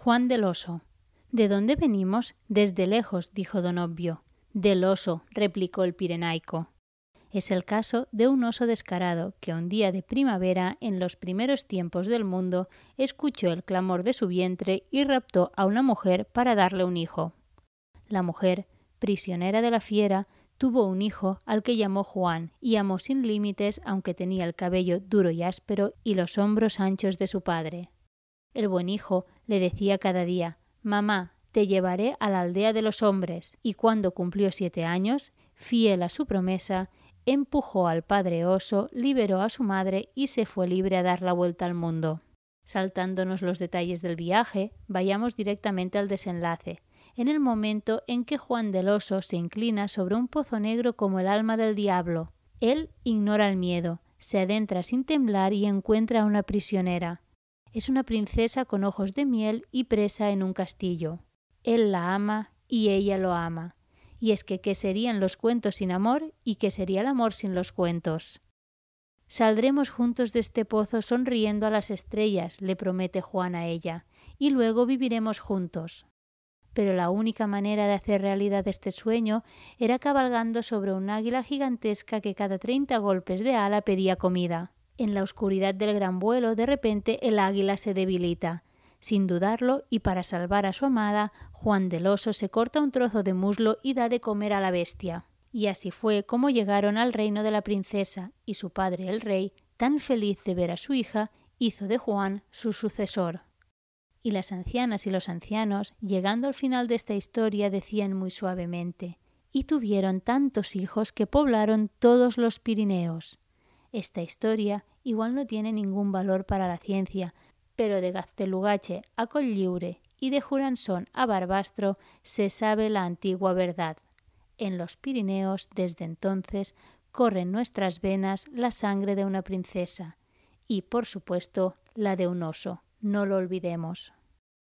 Juan del Oso. ¿De dónde venimos? Desde lejos, dijo don Obvio. Del oso, replicó el pirenaico. Es el caso de un oso descarado que un día de primavera, en los primeros tiempos del mundo, escuchó el clamor de su vientre y raptó a una mujer para darle un hijo. La mujer, prisionera de la fiera, tuvo un hijo al que llamó Juan y amó sin límites, aunque tenía el cabello duro y áspero y los hombros anchos de su padre. El buen hijo le decía cada día: «Mamá, te llevaré a la aldea de los hombres», y cuando cumplió 7 años, fiel a su promesa, empujó al padre oso, liberó a su madre y se fue libre a dar la vuelta al mundo. Saltándonos los detalles del viaje, vayamos directamente al desenlace, en el momento en que Juan del Oso se inclina sobre un pozo negro como el alma del diablo. Él ignora el miedo, se adentra sin temblar y encuentra a una prisionera. Es una princesa con ojos de miel y presa en un castillo. Él la ama y ella lo ama. Y es que ¿qué serían los cuentos sin amor y qué sería el amor sin los cuentos? Saldremos juntos de este pozo sonriendo a las estrellas, le promete Juan a ella, y luego viviremos juntos. Pero la única manera de hacer realidad este sueño era cabalgando sobre un águila gigantesca que cada 30 golpes de ala pedía comida. En la oscuridad del gran vuelo, de repente el águila se debilita. Sin dudarlo, y para salvar a su amada, Juan del Oso se corta un trozo de muslo y da de comer a la bestia. Y así fue como llegaron al reino de la princesa, y su padre el rey, tan feliz de ver a su hija, hizo de Juan su sucesor. Y las ancianas y los ancianos, llegando al final de esta historia, decían muy suavemente: «Y tuvieron tantos hijos que poblaron todos los Pirineos». Esta historia igual no tiene ningún valor para la ciencia, pero de Gaztelugatxe a Cotlliure y de Juransón a Barbastro se sabe la antigua verdad. En los Pirineos, desde entonces, corre en nuestras venas la sangre de una princesa y, por supuesto, la de un oso. No lo olvidemos.